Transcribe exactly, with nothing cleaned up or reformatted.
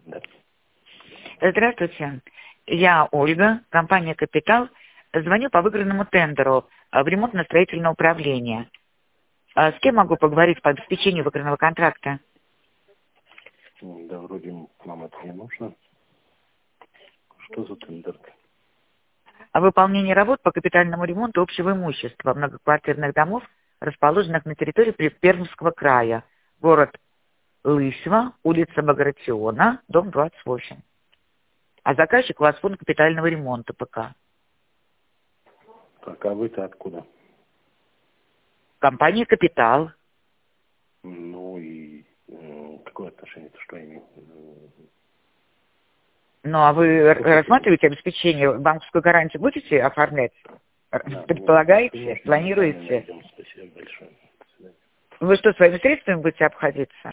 Да. Здравствуйте. Я Ольга, компания «Капитал». Звоню по выигранному тендеру в ремонтно-строительное управление. А с кем могу поговорить по обеспечению выигранного контракта? Да, вроде нам это не нужно. Что за тендер? О выполнении работ по капитальному ремонту общего имущества многоквартирных домов, расположенных на территории Пермского края. Город Лысьва, улица Багратиона, дом двадцать восемь. А заказчик у вас фонд капитального ремонта ПК. Так, а вы-то откуда? Компания «Капитал». Ну и э, какое отношение-то, что имеет? Ну, а вы рассматриваете обеспечение, банковскую гарантию будете оформлять? Да, Предполагаете, конечно, планируете? Спасибо большое. Вы что, своими средствами будете обходиться?